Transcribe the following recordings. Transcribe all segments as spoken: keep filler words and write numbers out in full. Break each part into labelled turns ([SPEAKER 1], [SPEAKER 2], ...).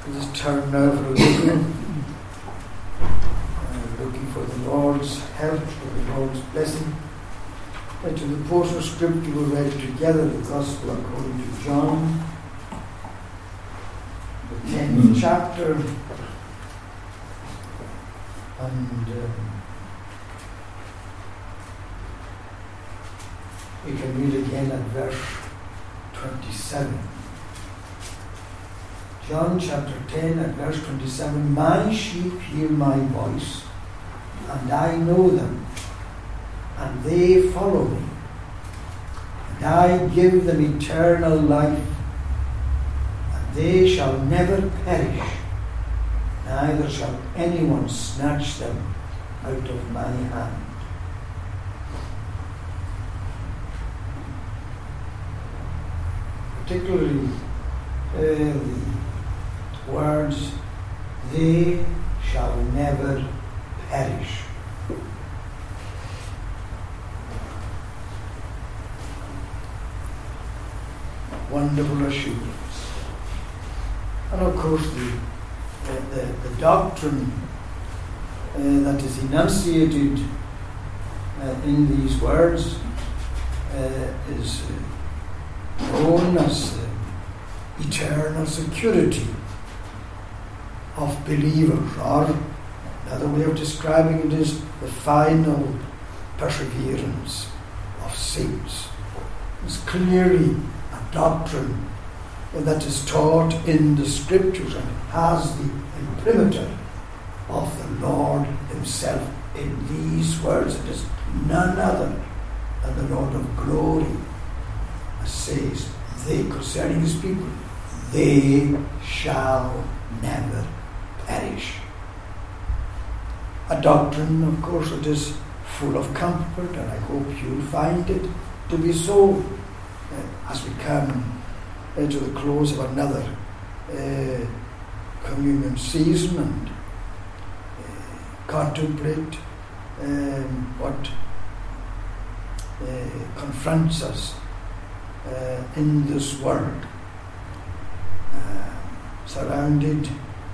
[SPEAKER 1] Just turn now for a little, uh, looking for the Lord's help, for the Lord's blessing. And to the portion of Scripture we read together, the Gospel according to John, the tenth chapter, and um, we can read again at verse twenty-seven. John chapter ten at verse twenty-seven. My sheep hear my voice, and I know them, and they follow me. And I give them eternal life, and they shall never perish, neither shall anyone snatch them out of my hand. Particularly uh, the words, they shall never perish. Wonderful assurance. And of course the, the, the, the doctrine uh, that is enunciated uh, in these words uh, is uh, known as uh, eternal security of believers, or another way of describing it is the final perseverance of saints. It's clearly a doctrine that is taught in the Scriptures and has the imprimatur of the Lord Himself in these words. It is none other than the Lord of glory, as says they concerning His people, they shall never perish. A doctrine, of course, that is full of comfort, and I hope you'll find it to be so uh, as we come uh, to the close of another uh, communion season and uh, contemplate um, what uh, confronts us uh, in this world, uh, surrounded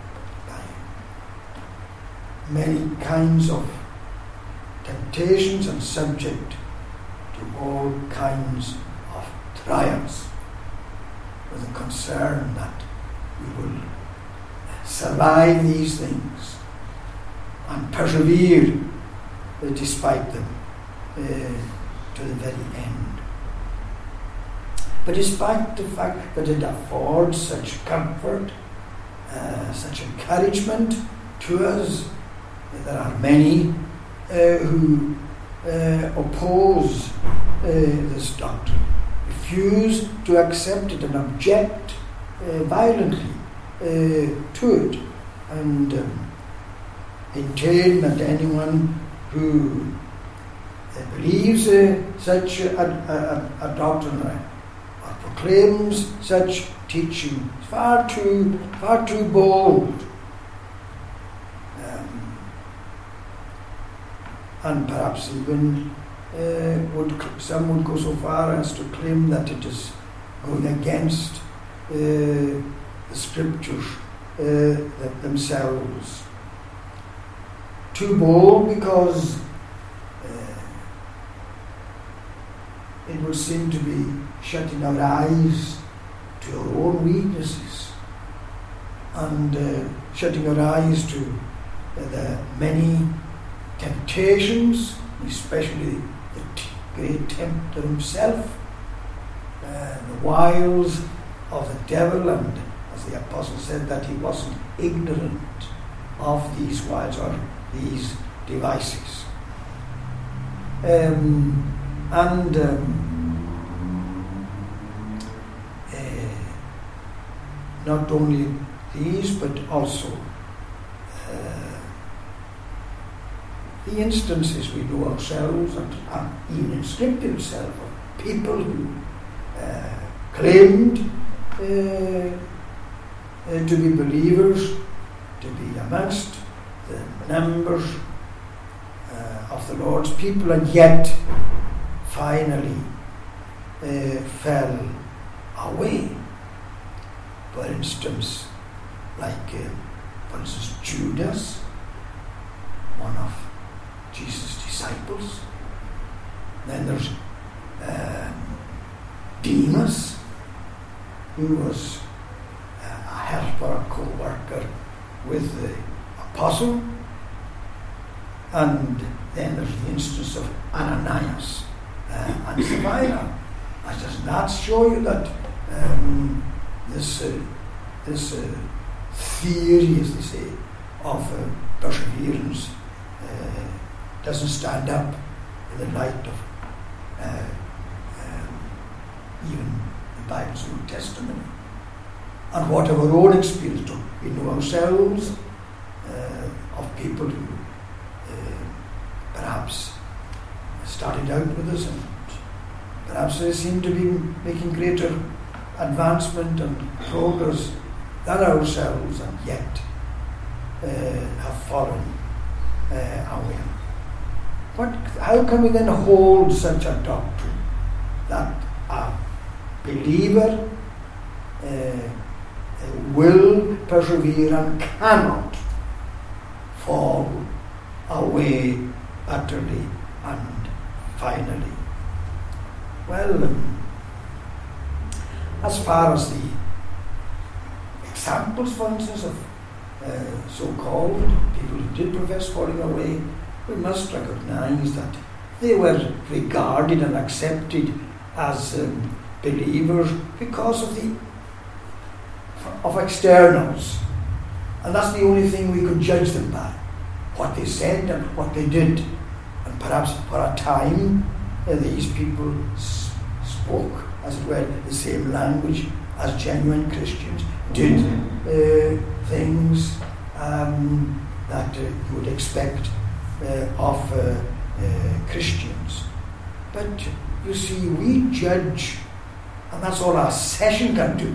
[SPEAKER 1] many kinds of temptations and subject to all kinds of trials, with a concern that we will survive these things and persevere uh, despite them uh, to the very end. But despite the fact that it affords such comfort, uh, such encouragement to us, there are many uh, who uh, oppose uh, this doctrine, refuse to accept it and object uh, violently uh, to it, and um, maintain that anyone who uh, believes uh, such a, a, a doctrine or proclaims such teaching is far too, far too bold. And perhaps even uh, would some would go so far as to claim that it is going against uh, the Scriptures uh, themselves. Too bold because uh, it would seem to be shutting our eyes to our own weaknesses and uh, shutting our eyes to uh, the many temptations, especially the t- great tempter himself, uh, the wiles of the devil, and as the apostle said, that he wasn't ignorant of these wiles or these devices. Um, and um, uh, not only these, but also uh, the instances we know ourselves, and, and even in Scripture itself, of people who uh, claimed uh, uh, to be believers, to be amongst the numbers uh, of the Lord's people, and yet finally uh, fell away. For instance, like, uh, for instance, Judas, one of Jesus' disciples. Then there's um, Demas, who was uh, a helper, a co-worker with the apostle. And then there's the instance of Ananias uh, and Sapphira. Does that show you that um, this uh, this uh, theory, as they say, of uh, perseverance uh, doesn't stand up in the light of uh, um, even the Bible's New Testament? And what of our own experience? We know ourselves uh, of people who uh, perhaps started out with us and perhaps they seem to be making greater advancement and progress than ourselves, and yet uh, have fallen uh, away. What, how can we then hold such a doctrine that a believer uh, will persevere and cannot fall away utterly and finally? Well, um, as far as the examples, for instance, of uh, so-called people who did profess falling away, we must recognize that they were regarded and accepted as um, believers because of the of externals, and that's the only thing we could judge them by, what they said and what they did. And perhaps for a time uh, these people s- spoke, as it were, the same language as genuine Christians, did uh, things um, that uh, you would expect uh, of uh, uh, Christians. But you see, we judge, and that's all our session can do.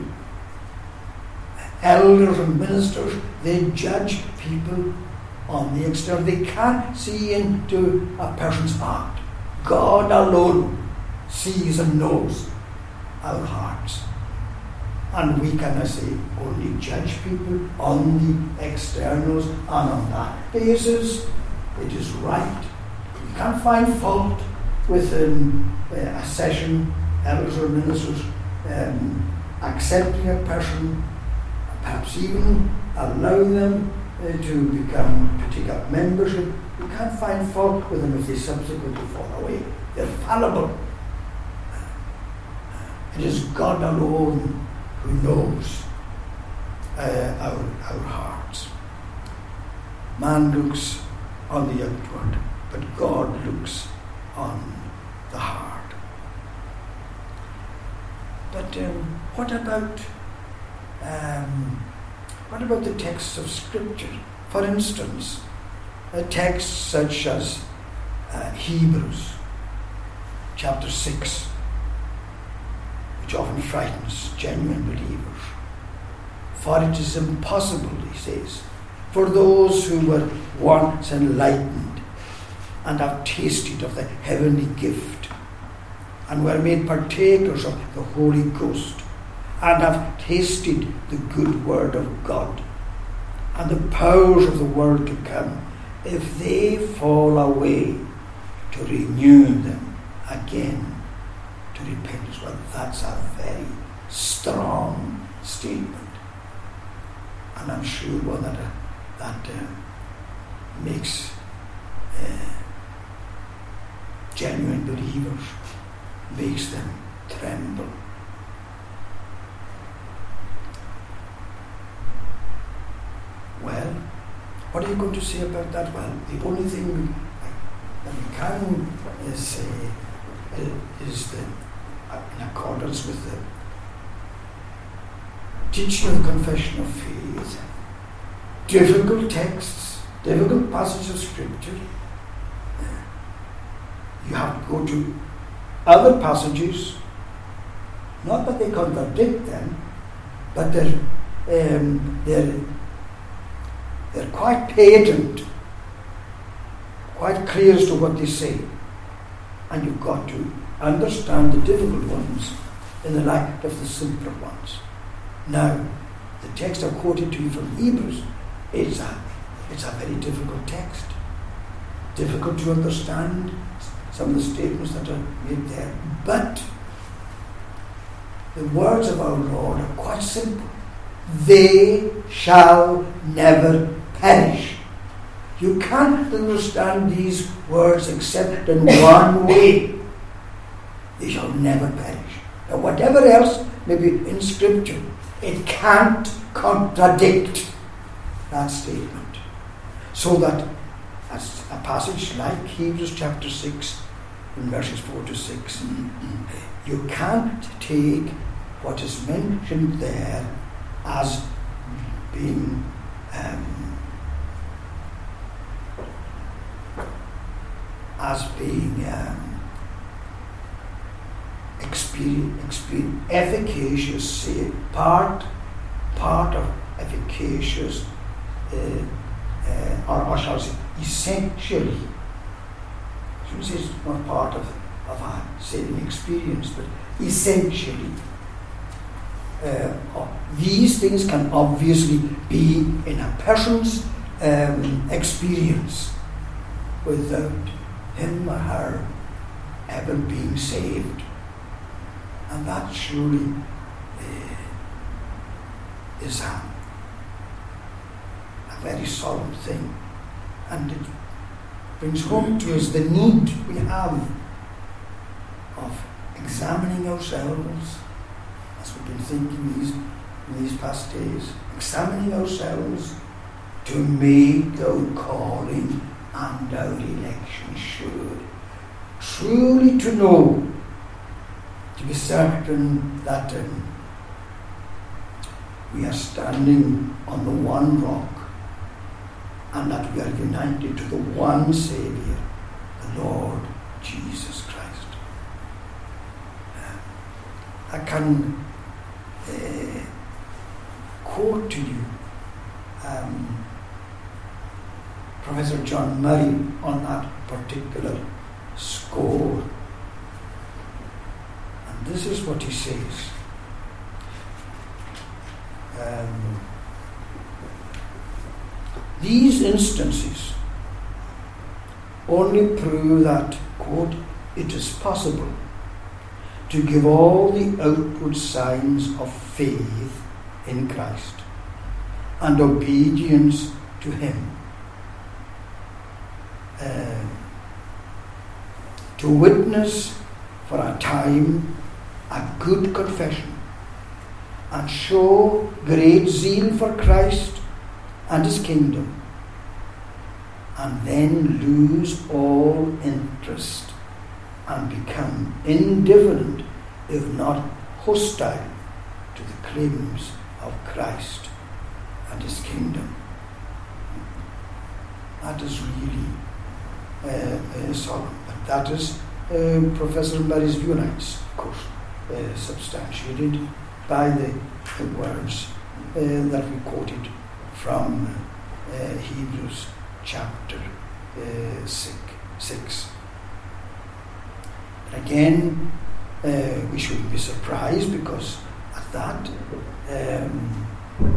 [SPEAKER 1] Elders and ministers, they judge people on the external. They can't see into a person's heart. God alone sees and knows our hearts. And we can, I say, only judge people on the externals, and on that basis it is right. You can't find fault with um, a session, elders or ministers um, accepting a person, perhaps even allowing them uh, to become, to take up membership. You can't find fault with them if they subsequently fall away. They're fallible. It is God alone who knows uh, our, our hearts. Man looks on the outward, but God looks on the heart. But um, what about um, what about the texts of Scripture? For instance, a text such as uh, Hebrews chapter six, which often frightens genuine believers. For it is impossible, he says, for those who were once enlightened and have tasted of the heavenly gift and were made partakers of the Holy Ghost and have tasted the good word of God and the powers of the world to come, if they fall away, to renew them again to repentance. Well, that's a very strong statement, and I'm sure one that uh, that uh, makes uh, genuine believers, makes them tremble. Well, what are you going to say about that? Well, the only thing that we can uh, say uh, is that in accordance with the teaching of the confession of faith, difficult texts, difficult passages of Scripture, uh, you have to go to other passages, not that they contradict them, but they're, um, they're, they're quite patent, quite clear as to what they say. And you've got to understand the difficult ones in the light of the simpler ones. Now, the text I've quoted to you from Hebrews is a, it's a very difficult text. Difficult to understand some of the statements that are made there. But the words of our Lord are quite simple. They shall never perish. You can't understand these words except in one way. They shall never perish. Now, whatever else may be in Scripture, it can't contradict that statement. So that as a passage like Hebrews chapter six, in verses four to six, you can't take what is mentioned there as being um, as being um, experience, experience, efficacious, say, part, part of efficacious, uh, uh, or, or shall I say, essentially. I shouldn't say it's not part of, of a saving experience, but essentially. Uh, these things can obviously be in a person's um, experience without him or her ever being saved. And that surely uh, is a, a very solemn thing. And it brings home to us the need we have of examining ourselves, as we've been thinking these, in these past days, examining ourselves to make our calling and our election sure. Truly to know, to be certain that um, we are standing on the one rock and that we are united to the one Saviour, the Lord Jesus Christ. Uh, I can uh, quote to you um, Professor John Murray on that particular score. And this is what he says. Um, these instances only prove that, quote, it is possible to give all the outward signs of faith in Christ and obedience to Him, uh, to witness for a time a good confession and show great zeal for Christ and His kingdom, and then lose all interest and become indifferent, if not hostile, to the claims of Christ and His kingdom. That is really uh, uh, solemn. But that is uh, Professor Murray's view, and it's, of course, uh, substantiated by the, the words uh, that we quoted from uh, Hebrews chapter uh, six. six. But again, uh, we shouldn't be surprised, because at that, um,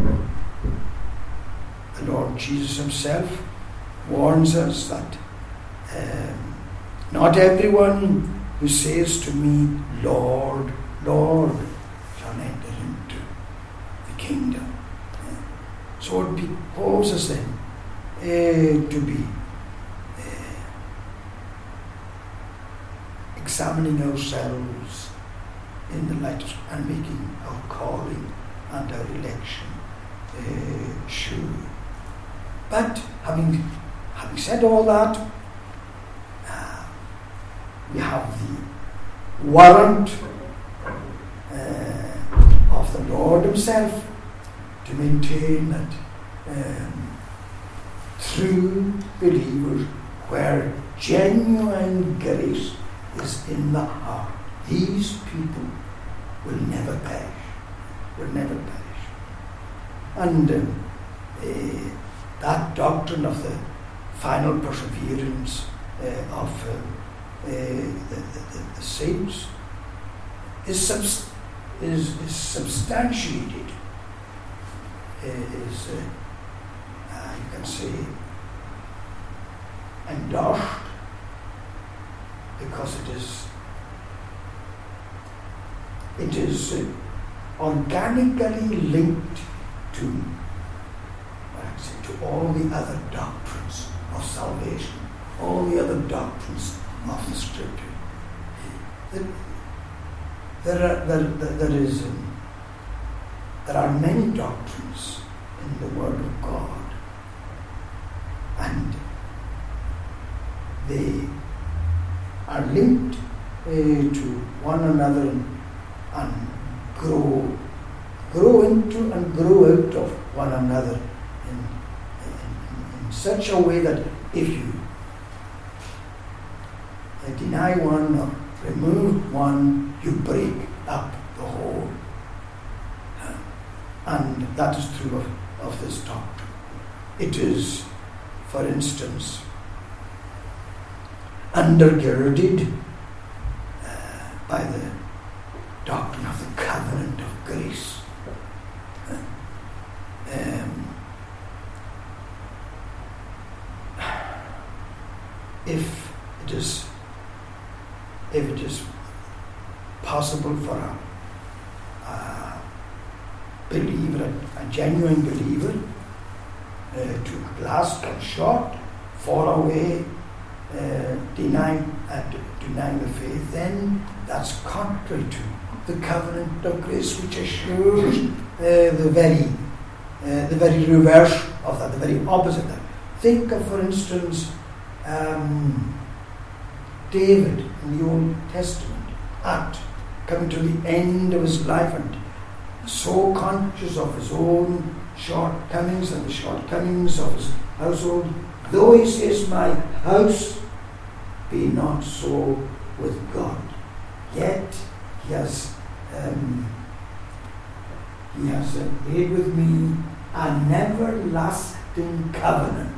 [SPEAKER 1] the Lord Jesus Himself warns us that um, not everyone who says to me, Lord, Lord, shall enter into the kingdom. So it behooves then uh, to be uh, examining ourselves in the light of, and making our calling and our election uh, sure. But having having said all that, uh, we have the warrant uh, of the Lord Himself to maintain that um, true believers, where genuine grace is in the heart, these people will never perish, will never perish. And um, uh, that doctrine of the final perseverance uh, of uh, uh, the, the, the saints is, subs- is, is substantiated is, uh, uh, you can say, endorsed, because it is it is uh, organically linked to, what I say, to all the other doctrines of salvation, all the other doctrines of the Scripture. There are there, there, there is um, there are many doctrines in the Word of God, and they are linked uh, to one another and, and grow grow into and grow out of one another in, in, in such a way that if you uh, deny one or remove one, you break up the whole. Uh, and that is true of, of this doctrine. It is, for instance, undergirded uh, by the doctrine of the covenant of grace. Uh, um, if it is if it is possible for a, a believer, a, a genuine believer, uh, to at last come short, fall away, uh, deny, uh, deny the faith, then that's contrary to the covenant of grace, which assures uh, the very uh, the very reverse of that, the very opposite of that. Think of, for instance, um, David in the Old Testament, at coming to the end of his life and so conscious of his own shortcomings and the shortcomings of his household, though he says, "My house be not so with God," yet he has um, he has uh, made with me an everlasting covenant,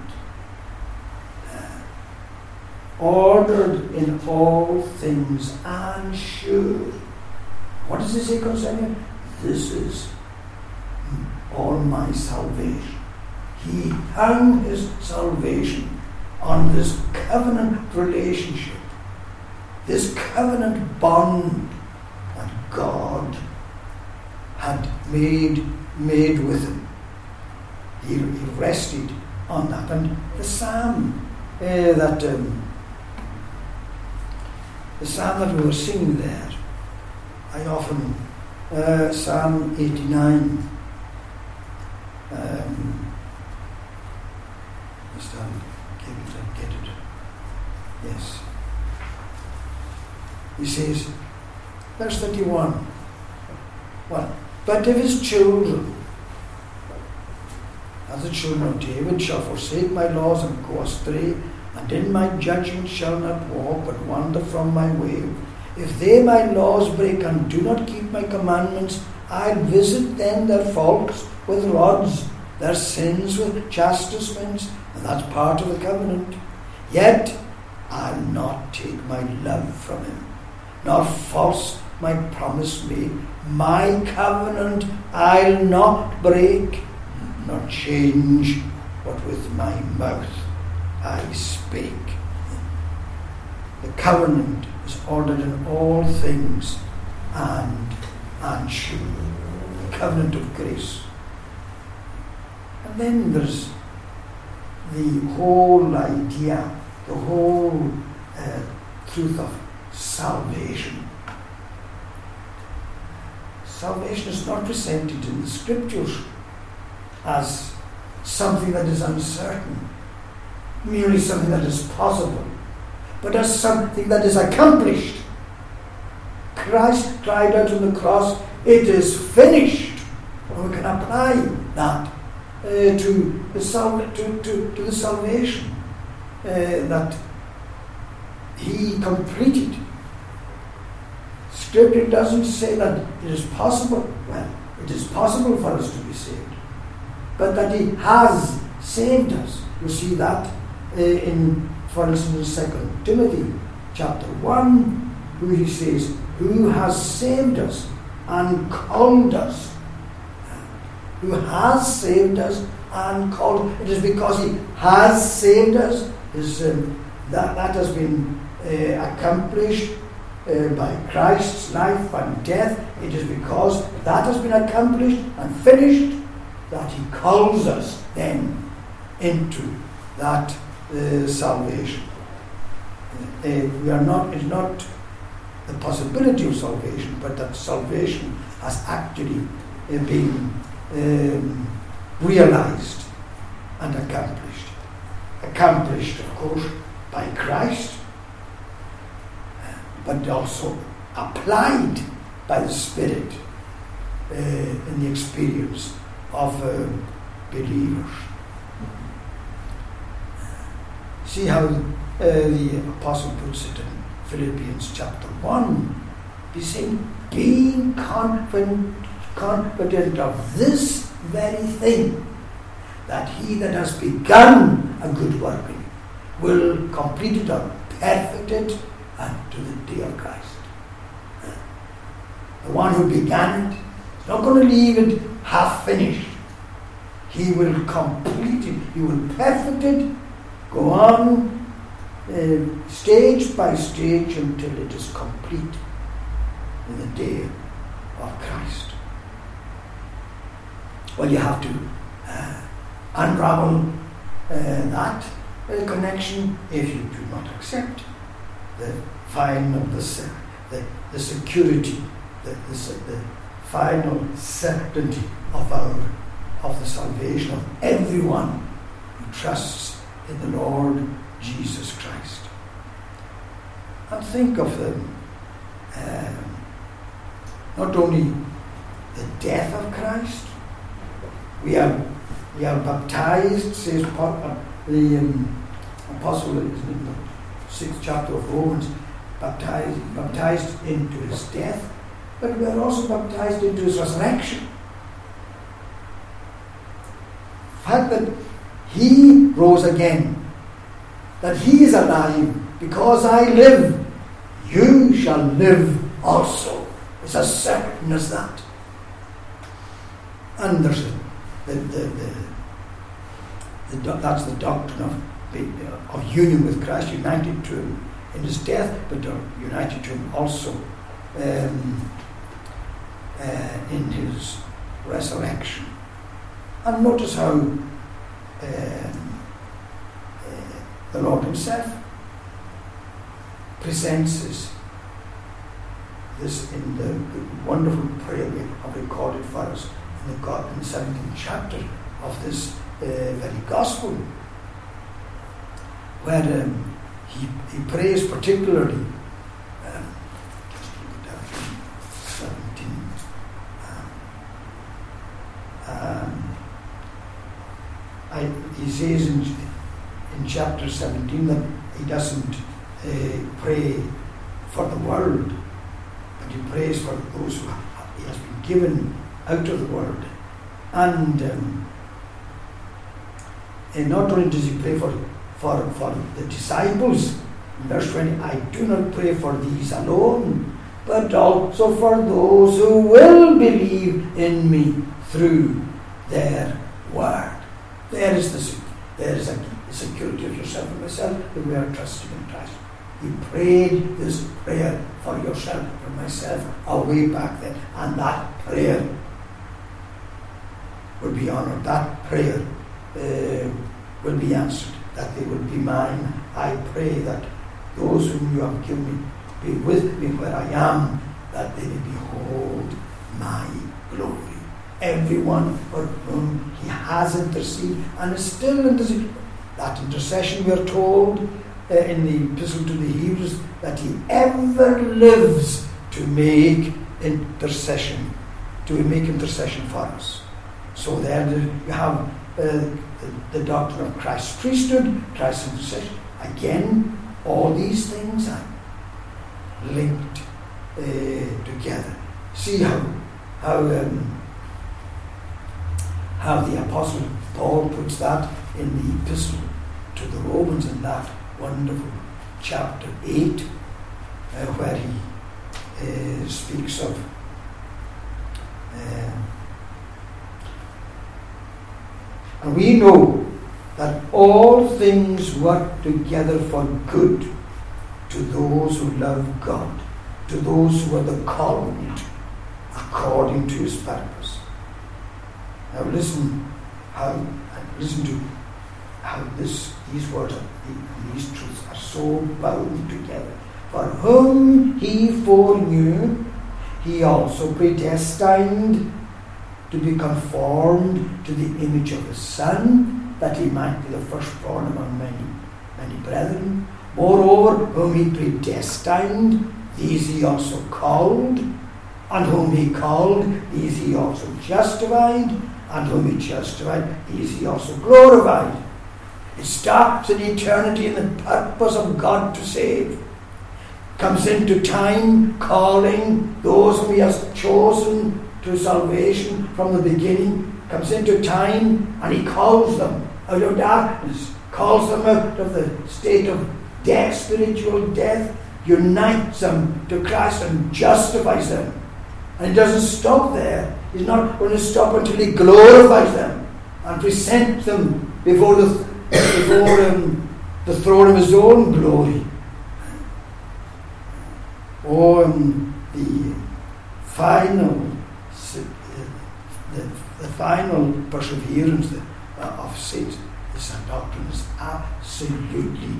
[SPEAKER 1] ordered in all things and sure. What does it say concerning it? This is all my salvation. He hung his salvation on this covenant relationship, this covenant bond that God had made made with him. He, he rested on that. And the psalm uh, that um, The psalm that we were singing there, I often, uh, Psalm eighty-nine, um, just um, give it and get it. Yes. He says, verse thirty-one, what? But if his children, as the children of David, shall forsake my laws and go astray, and in my judgment shall not walk, but wander from my way. If they my laws break and do not keep my commandments, I'll visit then their faults with rods, their sins with chastisements, and that's part of the covenant. Yet I'll not take my love from him, nor false my promise made. My covenant I'll not break, nor change what with my mouth I speak. The covenant is ordered in all things and, and sure. The covenant of grace. And then there's the whole idea, the whole uh, truth of salvation. Salvation is not presented in the Scriptures as something that is uncertain, merely something that is possible, but as something that is accomplished. Christ cried out on the cross, "It is finished." And we can apply that uh, to, the sal- to, to, to the salvation uh, that he completed. Scripture doesn't say that it is possible. Well, it is possible for us to be saved, but that he has saved us. You see that uh, in, for instance, Second Timothy chapter one, where he says, "Who has saved us and called us who has saved us and called. It is because He has saved us. His, um, that, that has been uh, accomplished uh, by Christ's life and death. It is because that has been accomplished and finished that He calls us then into that uh, salvation. Uh, we are not, it's not the possibility of salvation, but that salvation has actually uh, been um, realized and accomplished. Accomplished, of course, by Christ, uh, but also applied by the Spirit uh, in the experience of uh, believers. See how uh, the apostle puts it in Philippians chapter one. He's saying, being confident, confident of this very thing, that he that has begun a good work in you will complete it or perfect it unto the day of Christ. The one who began it is not going to leave it half finished. He will complete it. He will perfect it. Go on uh, stage by stage until it is complete in the day of Christ. Well, you have to uh, unravel uh, that uh, connection if you do not accept the final, the, the, the security, the, the, the final certainty of our of the salvation of everyone who trusts in the Lord Jesus Christ. And think of them, um, not only the death of Christ, we are we are baptized, says Paul, the um, apostle in the sixth chapter of Romans, baptized baptized into his death, but we are also baptized into his resurrection. The fact that he rose again, that he is alive, because I live, you shall live also. It's as certain as that. And there's a, the, the, the, the, that's the doctrine of, of union with Christ, united to him in his death, but united to him also um, uh, in his resurrection. And notice how um, uh, the Lord himself presents this, this in the wonderful prayer we have recorded for us in the, God, in the seventeenth chapter of this uh, very gospel, where um, he, he prays particularly, um, just look it down, seventeen, um, um, I, he says in, in chapter seventeen that he doesn't uh, pray for the world, but he prays for those who he has been given out of the world. And, um, and not only does he pray for, for, for the disciples, in verse twenty, I do not pray for these alone, but also for those who will believe in me through their word. There is the there is a the security of yourself and myself, that we are trusting in Christ. You prayed this prayer for yourself, for myself, away back then, and that prayer will be honoured. That prayer uh, will be answered. That they will be mine. I pray that those whom you have given me be with me where I am, that they may behold my glory. Everyone for whom he has interceded and is still interceding. That intercession, we are told uh, in the Epistle to the Hebrews, that he ever lives to make intercession, to make intercession for us. So there you have uh, the, the doctrine of Christ's priesthood, Christ's intercession. Again, all these things are linked uh, together. See how how um, how the Apostle Paul puts that in the Epistle to the Romans in that wonderful chapter eight, uh, where he uh, speaks of uh, And we know that all things work together for good to those who love God, to those who are the called according to his purpose. Now listen how listen to how this these words and these truths are so bound together. For whom he foreknew, he also predestined to be conformed to the image of his Son, that he might be the firstborn among many, many brethren. Moreover, whom he predestined, these he also called, and whom he called, these he also justified, and whom he justified, these he also glorified. It starts in eternity in the purpose of God to save. Comes into time, calling those whom he has chosen to salvation from the beginning. Comes into time, and he calls them out of darkness, calls them out of the state of death, spiritual death, unites them to Christ and justifies them. And he doesn't stop there. He's not going to stop until he glorifies them and presents them before the before um, the throne of his own glory. Or um, the final the, the final perseverance of saints. This doctrine is absolutely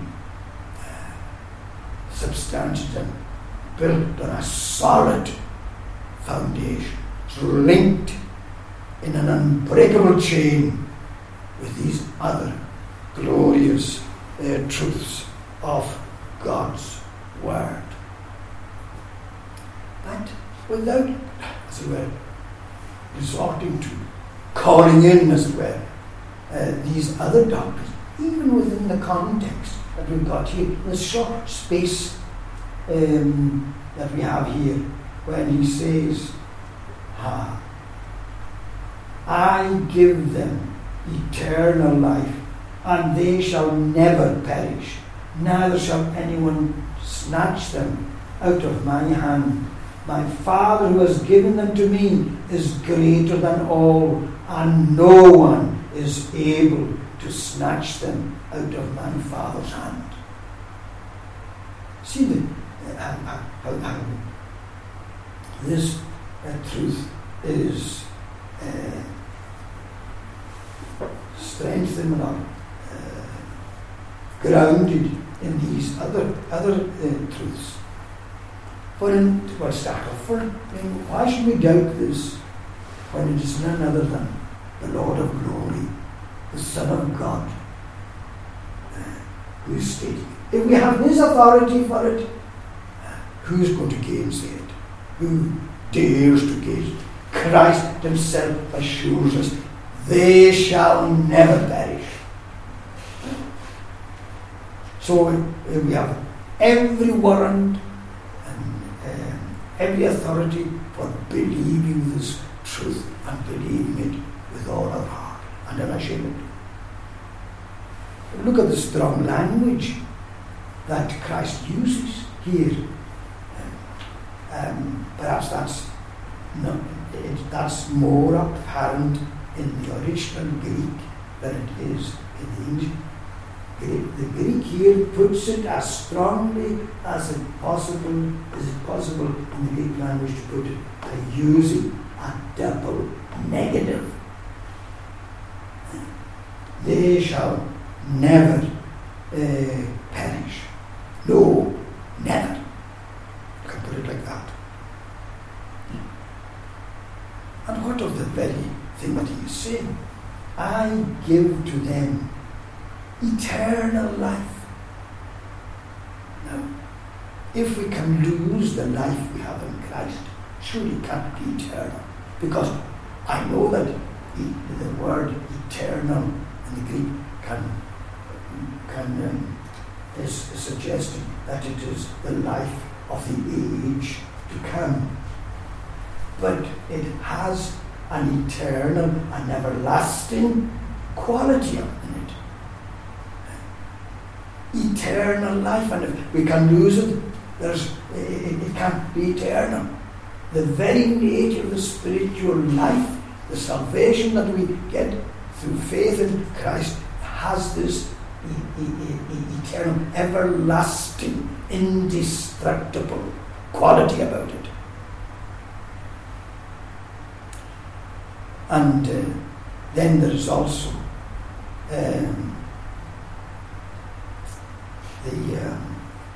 [SPEAKER 1] uh, substantiated and built on a solid foundation. It's linked in an unbreakable chain with these other glorious uh, truths of God's Word. But without, as it were, resorting to calling in, as it were, uh, these other doctrines, even within the context that we've got here, in the short space um, that we have here, when he says, ah, I give them eternal life, and they shall never perish, neither shall anyone snatch them out of my hand. My Father who has given them to me is greater than all, and no one is able to snatch them out of my Father's hand. See the, uh, how, how, how this uh, truth is uh, strengthened or uh, grounded in these other other uh, truths. For in, well, start off for, I mean, why should we doubt this when it is none other than the Lord of glory, the Son of God, uh, who is stating it? If we have his authority for it, uh, who is going to gainsay it? Who dares to gaze? Christ himself assures us, they shall never perish. So uh, we have every warrant every authority for believing this truth and believing it with all our heart and unashamedly. Look at the strong language that Christ uses here. Um, perhaps that's not, it, that's more apparent in the original Greek than it is in the English. The Greek here puts it as strongly as it possible as it possible in the Greek language to put it by using a double negative. They shall never uh, perish. No, never. You can put it like that. And what of the very thing that he is saying? I give to them eternal life. Now, if we can lose the life we have in Christ, surely it can't be eternal. Because I know that the, the word eternal in the Greek can, can um, is suggesting that it is the life of the age to come. But it has an eternal and everlasting quality in it. Eternal life, and if we can lose it, there's it, it can't be eternal. The very nature of the spiritual life, the salvation that we get through faith in Christ, has this e- e- e- eternal, everlasting, indestructible quality about it. And uh, then there is also um, the um,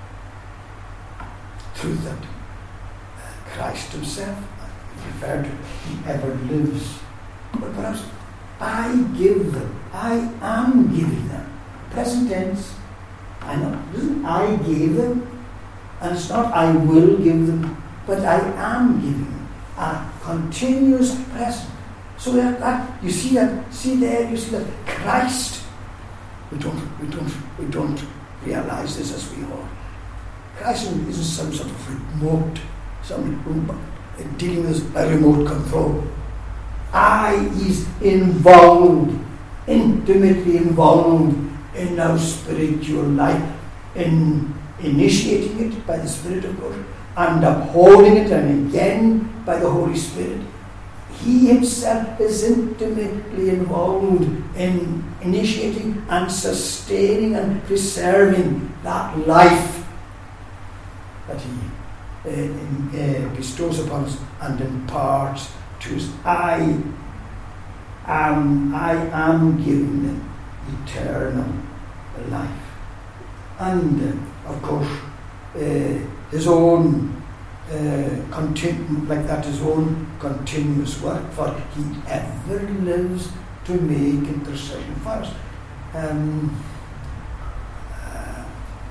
[SPEAKER 1] truth that uh, Christ himself, referred to, he ever lives. But perhaps I give them, I am giving them. Present tense. I know, listen, I gave them, and it's not I will give them, but I am giving them. A continuous present. So that, that you see that, see there, you see that Christ. We don't, we don't, we don't realize this as we are. Christ isn't some sort of remote, some dealing with a remote control. I is involved, intimately involved in our spiritual life, in initiating it by the Spirit of God and upholding it, and again by the Holy Spirit. He himself is intimately involved in initiating and sustaining and preserving that life that he uh, in, uh, bestows upon us and imparts to us. I am, I am giving them eternal life. And uh, of course, uh, his own uh, continu- like that, his own continuous work, for he ever lives to make intercession for us. Um, uh,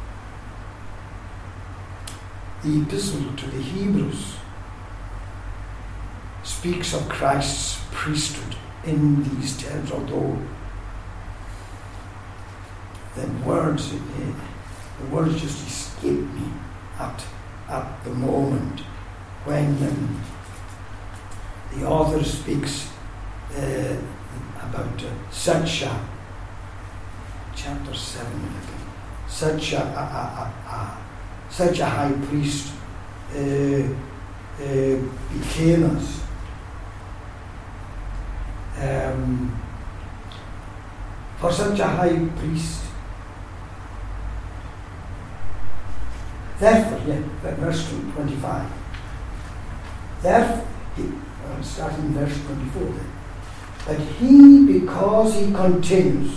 [SPEAKER 1] the Epistle to the Hebrews speaks of Christ's priesthood in these terms, although the words, uh, the words just escape me at, at the moment when um, the author speaks uh, about uh, such a, chapter seven, such a, a, a, a, a such a high priest uh, uh, became us. Um, for such a high priest, therefore, yeah, verse twenty-five. Therefore, he, well, starting in verse twenty-four, then, that he, because he continues,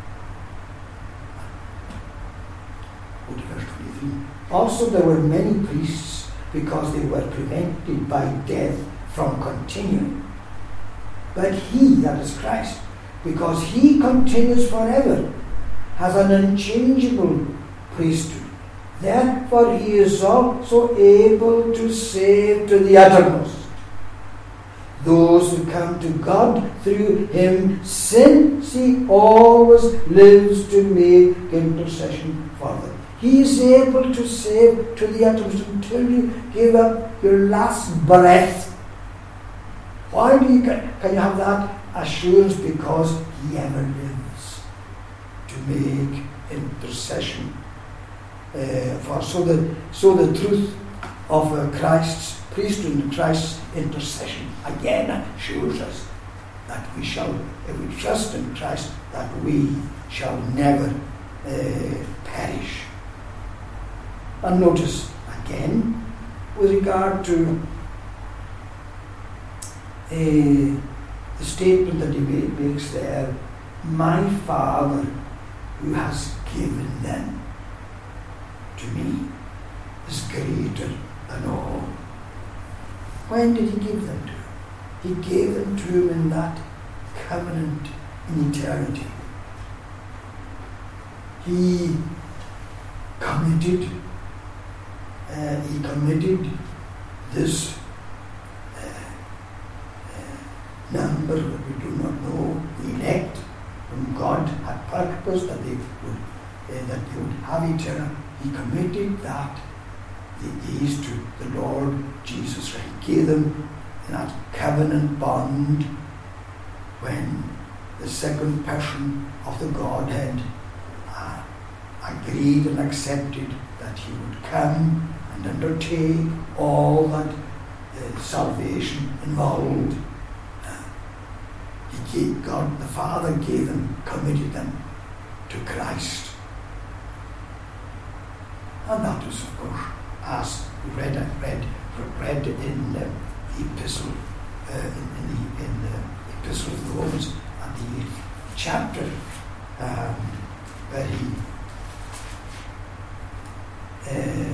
[SPEAKER 1] go to verse twenty-three. Also, there were many priests because they were prevented by death from continuing. But he, that is Christ, because he continues forever, has an unchangeable priesthood. Therefore he is also able to save to the uttermost those who come to God through him, since he always lives to make intercession for them. He is able to save to the uttermost until you give up your last breath. Why do you can, can you have that assurance? Because he ever lives to make intercession uh, for. So the so the truth of uh, Christ's priesthood and Christ's intercession again assures us that we shall, if we trust in Christ, that we shall never uh, perish. And notice again, with regard to Uh, the statement that he makes there, my Father who has given them to me is greater than all. When did he give them to him? He gave them to him in that covenant in eternity. He committed, uh, he committed this number that we do not know, the elect, whom God had purposed that they would uh, that they would have eternal. He committed that the, these to the Lord Jesus. He gave them in that covenant bond when the second person of the Godhead uh, agreed and accepted that he would come and undertake all that uh, salvation involved. He He gave, God the Father gave them, committed them to Christ. And that is, of course, as we read, read, read in the epistle, uh, in, in, the, in the epistle of the Romans, and the eighth chapter, um, where he uh,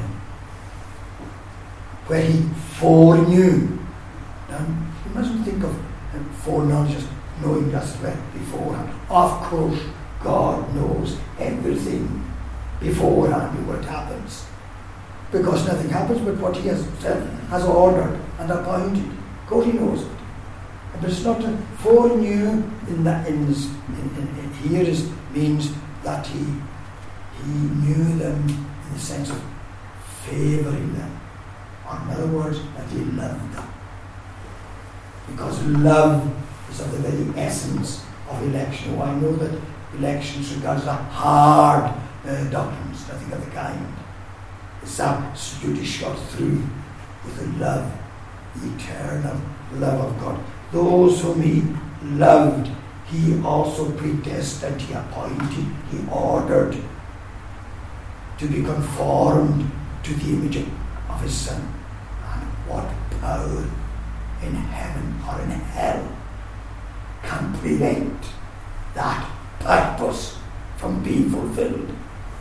[SPEAKER 1] where he foreknew. Now, you mustn't think of foreknowledge as knowing just well beforehand. Of course, God knows everything beforehand what happens, because nothing happens but what He has said, has ordered and appointed. God, He knows it. But it's not a foreknew in that in, this, in, in, in here is means that he he knew them in the sense of favouring them, or in other words, that He loved them. Because love is of the very essence of election. Oh, I know that elections regards are hard uh, doctrines, nothing of the kind. It's absolutely shot through with the love, the eternal love of God. Those whom He loved, He also predestined, He appointed, He ordered to be conformed to the image of His Son. And what power in heaven or in hell can prevent that purpose from being fulfilled?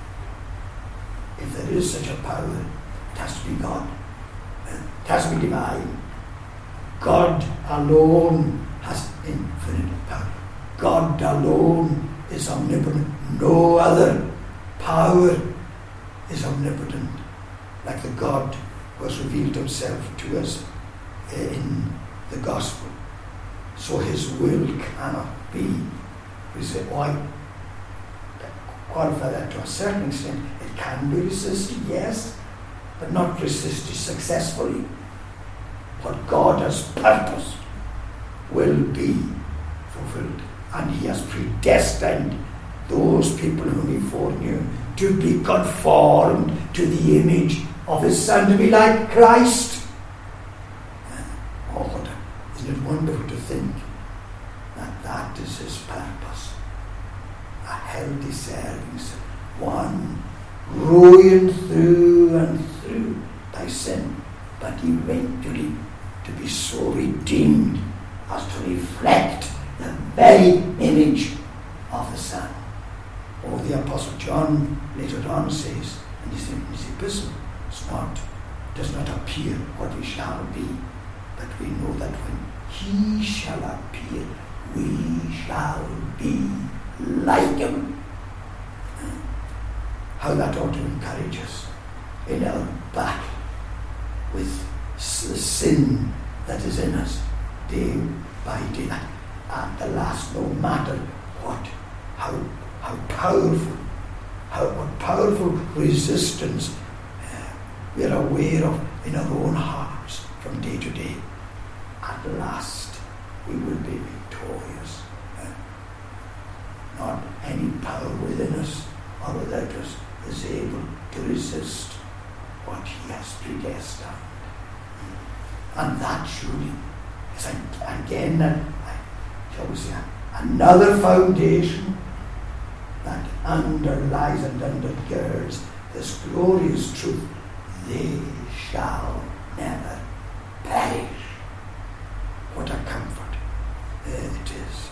[SPEAKER 1] If there is such a power, it has to be God. It has to be divine. God alone has infinite power. God alone is omnipotent. No other power is omnipotent like the God who has revealed Himself to us in the gospel. So His will cannot be. We say, oh, I qualify that to a certain extent. It can be resisted, yes, but not resisted successfully. What God has purposed will be fulfilled. And He has predestined those people whom He foreknew to be conformed to the image of His Son, to be like Christ. Oh, what a, isn't it wonderful to think that that is His purpose? A healthy service, one ruined through and through by sin, but eventually to be so redeemed as to reflect the very image of the Son. Or the Apostle John later on says in his, in his epistle, it's not, does not appear what we shall be, but we know that when He shall appear, we shall be like Him. How that ought to encourage us in our battle with the sin that is in us day by day. At the last, no matter what, how how powerful, how what powerful resistance uh, we are aware of in our own hearts from day to day, at last we will be victorious. Uh, not any power within us or without us is able to resist what He has predestined. And that surely is again, uh, shall we say, another foundation that underlies and undergirds this glorious truth: they shall never perish. What a comfort uh, it is.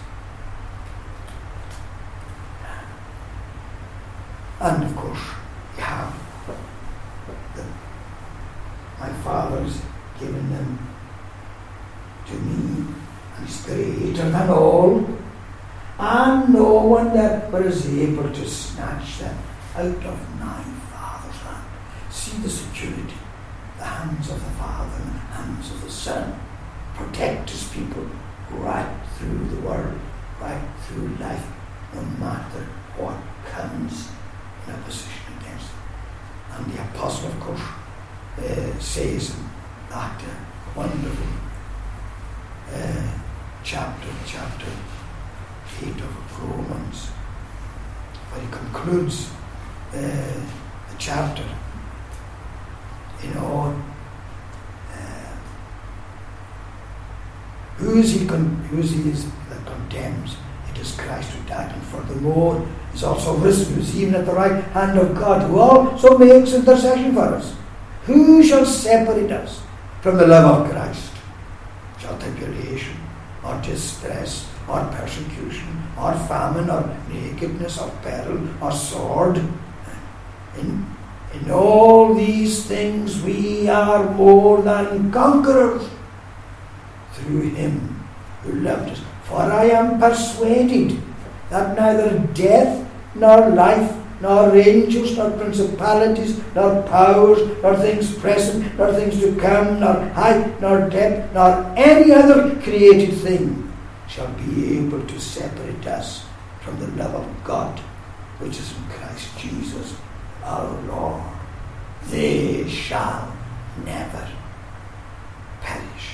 [SPEAKER 1] And of course, you have the, my Father's given them to me, and He's greater than all, and no one ever is able to snatch them out of my Father's hand. See the security, the hands of the Father and the hands of the Son protect His people right through the world, right through life, no matter what comes in opposition against them. And the Apostle, of course, uh, says in that uh, wonderful uh, chapter, chapter eight of Romans, where he concludes uh, the chapter in all. Uh, who is he? Con- who is he is that con- condemns. It is Christ who died, and furthermore is also risen, who is even at the right hand of God, who also makes intercession for us. Who shall separate us from the love of Christ? Shall tribulation, or distress, or persecution, or famine, or nakedness, or peril, or sword? In, in all these things we are more than conquerors through him who loved us. For I am persuaded that neither death, nor life, nor angels, nor principalities, nor powers, nor things present, nor things to come, nor height, nor depth, nor any other created thing shall be able to separate us from the love of God, which is in Christ Jesus our Lord. They shall never perish.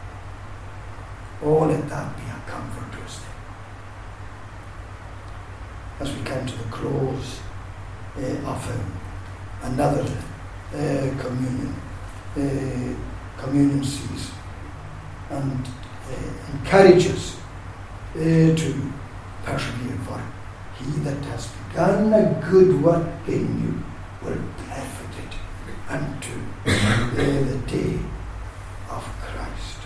[SPEAKER 1] Oh, let that be a comfort to us then. As we come to the close uh, of uh, another uh, communion, uh, communion season, and uh, encourages uh, to persevere, for he that has begun a good work in you will perfect it unto uh, the day of Christ.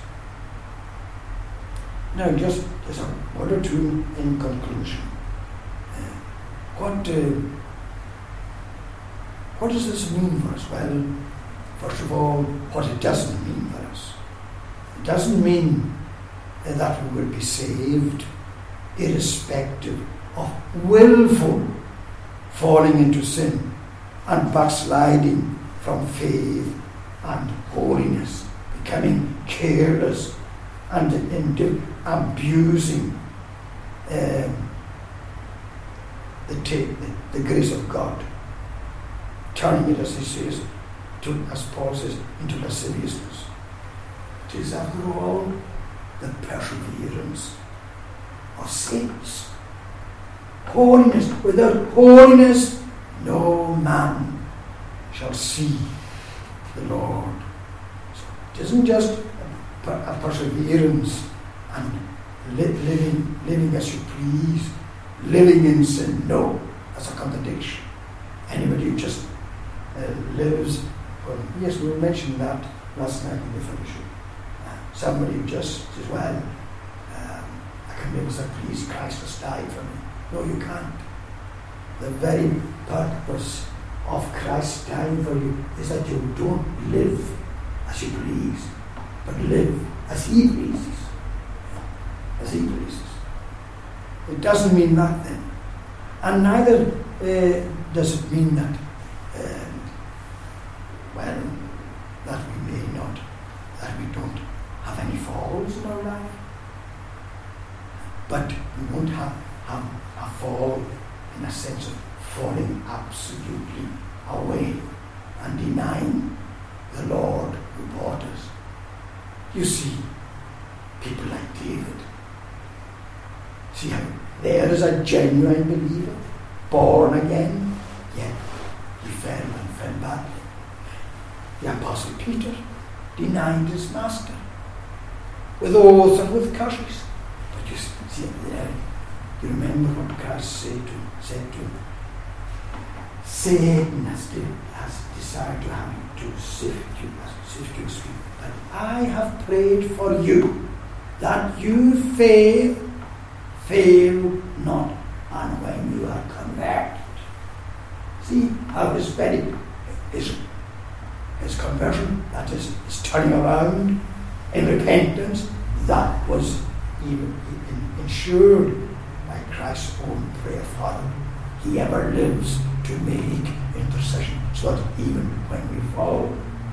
[SPEAKER 1] Now, just as a word or two in conclusion. Uh, what uh, what does this mean for us? Well, first of all, what it doesn't mean for us. It doesn't mean uh, that we will be saved irrespective of willful falling into sin and backsliding from faith and holiness, becoming careless and into abusing um, the, the, the grace of God, turning it, as he says, to, as Paul says, into lasciviousness. It is, after all, the perseverance of saints. Holiness. Without holiness, no man shall see the Lord. So it isn't just a, a perseverance and li- living, living as you please, living in sin. No, that's a contradiction. Anybody who just uh, lives, well, yes, we mentioned that last night in the fellowship. Uh, somebody who just says, well, um, I can live as I please, Christ has died for me. No, you can't. The very purpose of Christ dying for you is that you don't live as you please, but live as he pleases. As he pleases. It doesn't mean that then. And neither uh, does it mean that, um, well, that we may not, that we don't have any falls in our life. But we won't have, have a fall in a sense of falling absolutely away and denying the Lord who bought us. You see, people like David. See how there is a genuine believer, born again, yet he fell and fell badly. The Apostle Peter denied his master with oaths and with curses. But you see there, you remember what Christ said to him, said to him, Satan has, de- has desired to have you to sift you, sift you speak. But I have prayed for you, that you faith fail not, and when you are converted. See how his very his, his conversion, that is his turning around in repentance, that was even ensured by Christ's own prayer for him. He ever lives to make intercession, so that even when we fall,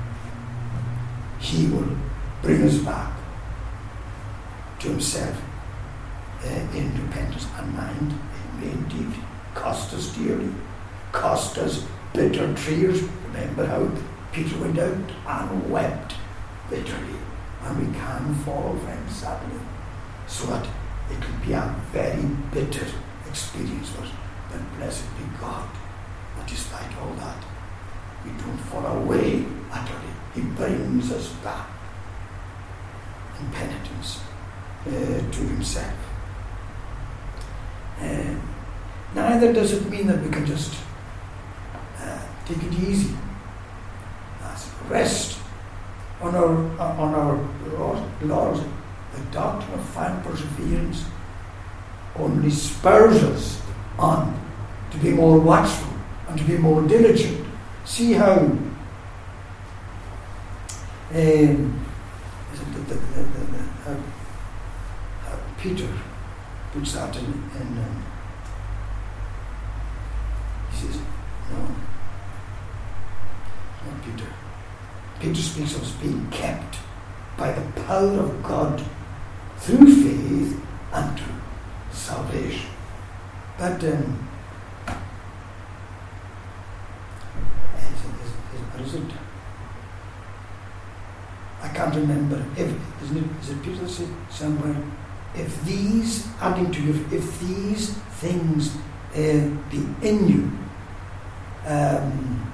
[SPEAKER 1] he will bring us back to himself uh, in repentance. And mind, it may indeed cost us dearly, cost us bitter tears. Remember how Peter went out and wept bitterly. And we can fall, friends, sadly, so that it will be a very bitter experience for us. But blessed be God, that despite all that, we don't fall away utterly. He brings us back in penitence uh, to himself. Neither does it mean that we can just uh, take it easy. As rest on our uh, on our Lord, Lord. The doctrine of fine perseverance only spurs us on to be more watchful and to be more diligent. See how um, the, the, the, the, how, how Peter puts that in, in um, he says, no, not Peter. Peter speaks of us being kept by the power of God through faith unto salvation. But um, is it, is it, what is it? I can't remember. If isn't it? Is it Peter that said somewhere? If these, adding to you, if these things uh, be in you, um,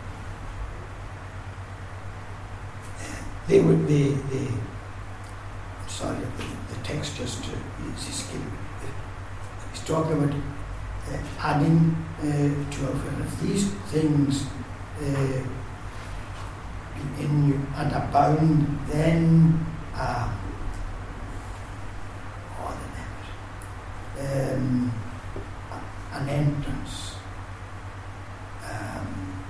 [SPEAKER 1] they would be. They, I'm sorry, the, the text just uh, is escaping. He's talking about uh, adding uh, to our. If these things uh, be in you and abound, then. Um, Um, an entrance. Um,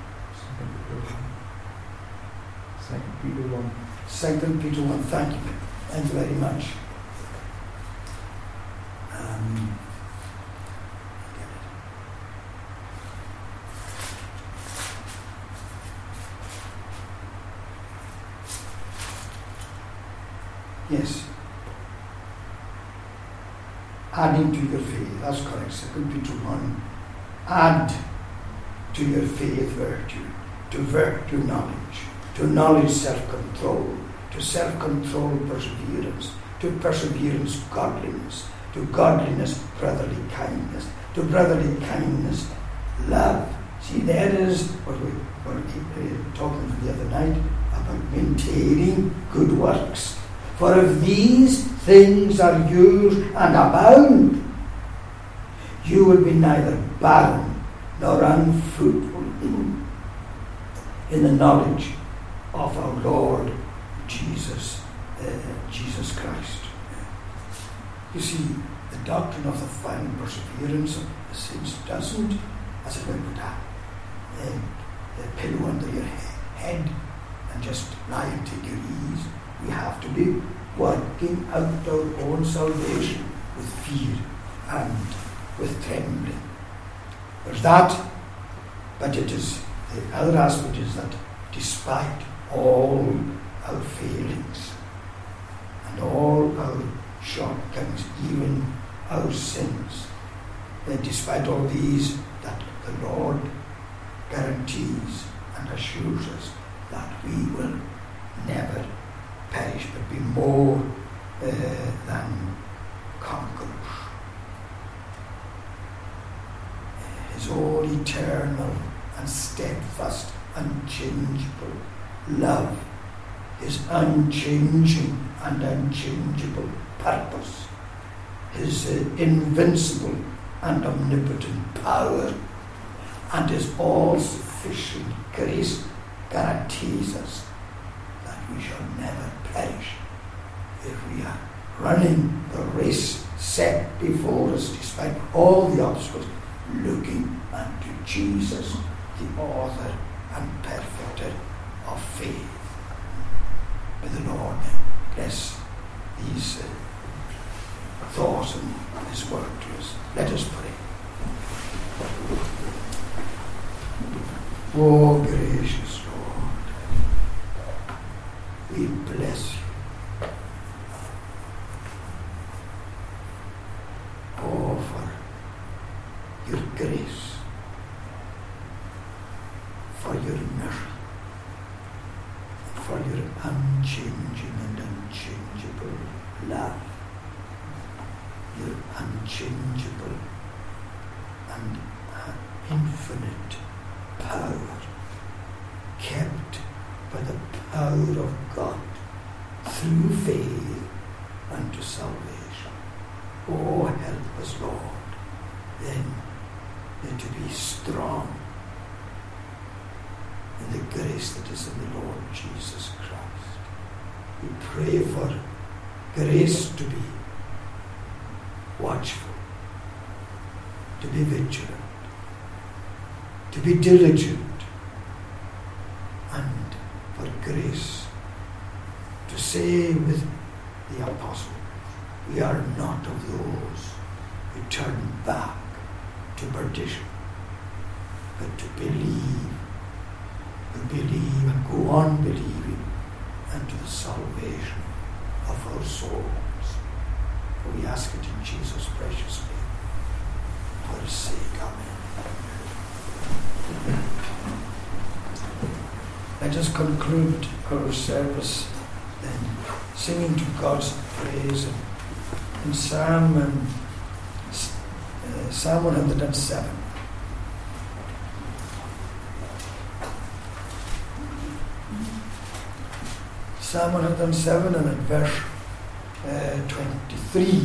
[SPEAKER 2] Second Peter one.
[SPEAKER 1] Second Peter one. Thank you. Thank you very much. Um, yes. Adding to your faith, that's correct, Second Peter one. Add to your faith virtue, to virtue knowledge, to knowledge self-control, to self-control perseverance, to perseverance godliness, to godliness brotherly kindness, to brotherly kindness love. See, that is what we were uh, talking the other night about maintaining good works. For if these things are yours and abound, you will be neither barren nor unfruitful in, in the knowledge of our Lord Jesus, uh, Jesus Christ. You see, the doctrine of the fine perseverance of the saints doesn't, as it were, put a, a, a pillow under your head and just lie and take your ease. We have to be working out our own salvation with fear and with trembling. There's that, but it is the other aspect is that despite all our failings and all our shortcomings, even our sins, that despite all these, that the Lord guarantees and assures us that we will never perish, but be more uh, than conquerors. Uh, his all eternal and steadfast, unchangeable love, his unchanging and unchangeable purpose, his uh, invincible and omnipotent power, and his all-sufficient grace guarantees us that we shall never perish if we are running the race set before us despite all the obstacles, looking unto Jesus, the author and perfecter of faith. May the Lord bless these uh, thoughts and his word to us. Let us pray. Oh, gracious Lord, we bless you. Oh, for your grace, for your mercy, for your unchanging and unchangeable love, your unchangeable and infinite power, kept by the power of God through faith unto salvation. Oh, help us, Lord, then and to be strong in the grace that is in the Lord Jesus Christ. We pray for grace to be watchful, to be vigilant, to be diligent, and for grace to say with the apostle, we are not of those who turn back to perdition, but to believe, to believe and go on believing unto the salvation of our souls. For we ask it in Jesus' precious name, for his sake. Amen. Let us conclude our service then, singing to God's praise in, in Psalm, um, uh, Psalm one hundred seven. Psalm one hundred seven and at verse uh, twenty-three.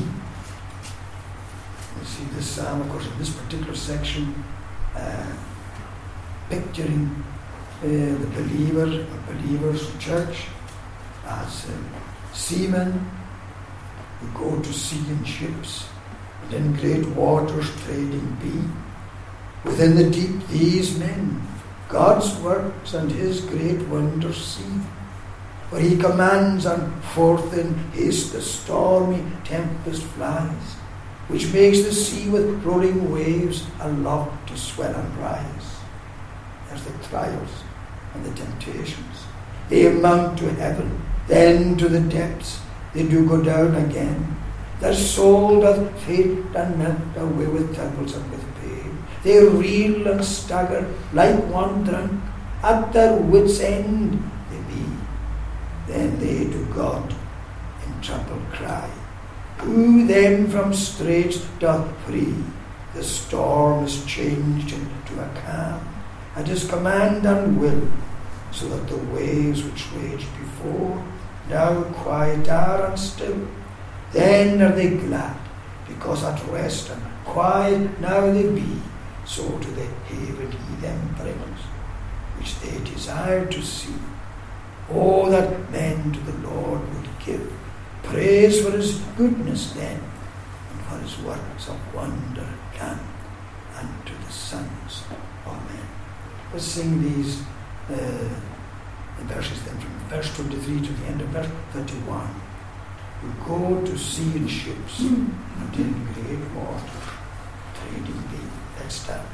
[SPEAKER 1] You see this psalm, of course, in this particular section, uh, picturing uh, the believer, or believers, church, as uh, seamen who go to sea in ships, and in great waters trading be. Within the deep these men God's works and his great wonders see. For he commands, and forth in haste the stormy tempest flies, which makes the sea with rolling waves aloft to swell and rise. There's the trials and the temptations. They mount to heaven, then to the depths they do go down again. Their soul doth faint and melt away with troubles and with pain. They reel and stagger like one drunk, at their wits' end they be. Then they to God in trouble cry, who them from straits doth free. The storm is changed into a calm at his command and will, so that the waves which raged before now quiet are and still. Then are they glad, because at rest and quiet now they be. So to the haven he them brings, which they desire to see. Oh, that men to the Lord would give praise for his goodness then, and for his works of wonder can unto the sons of men. Let's sing these uh, verses then, from verse twenty-three to the end of verse thirty-one. We go to sea in ships, mm. and in great waters trading be. Let's start.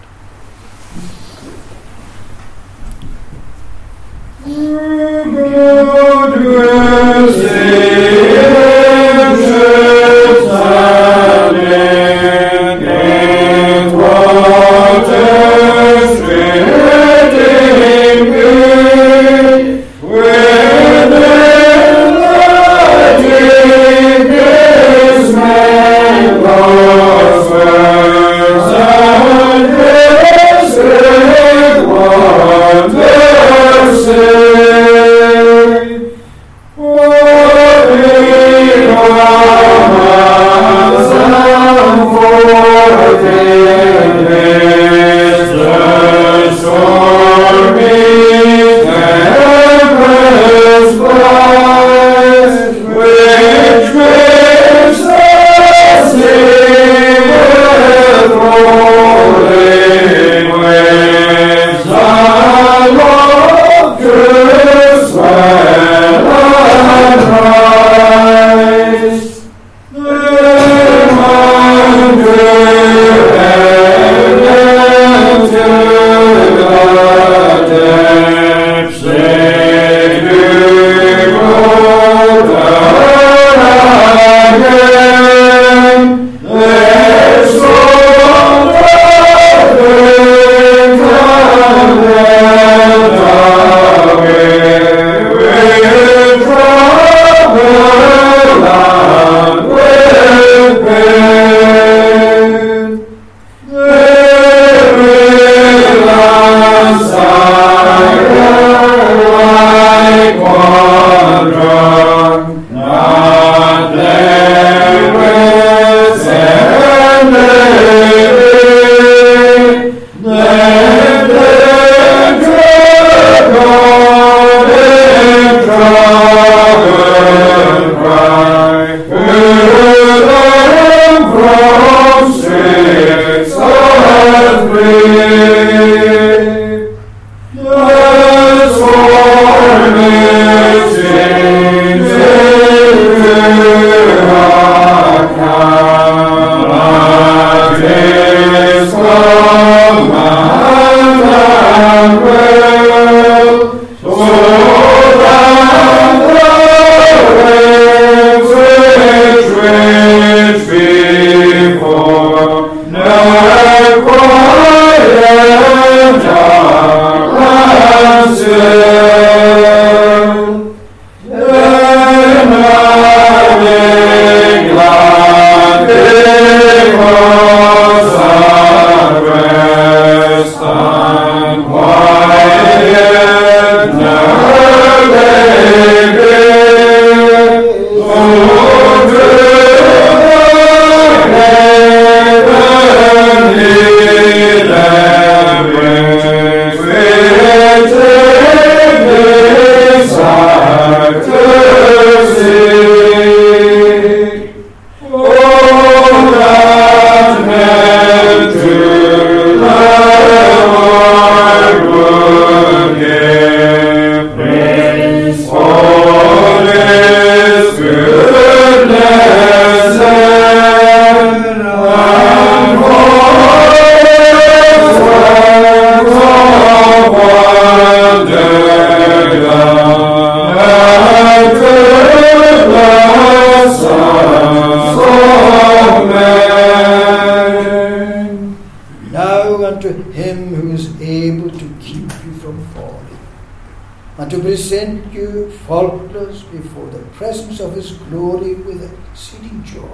[SPEAKER 1] and to present you faultless before the presence of his glory with exceeding joy.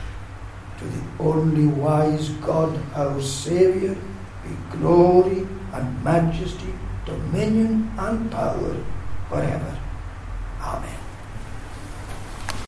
[SPEAKER 1] To the only wise God, our Saviour, be glory and majesty, dominion and power forever. Amen.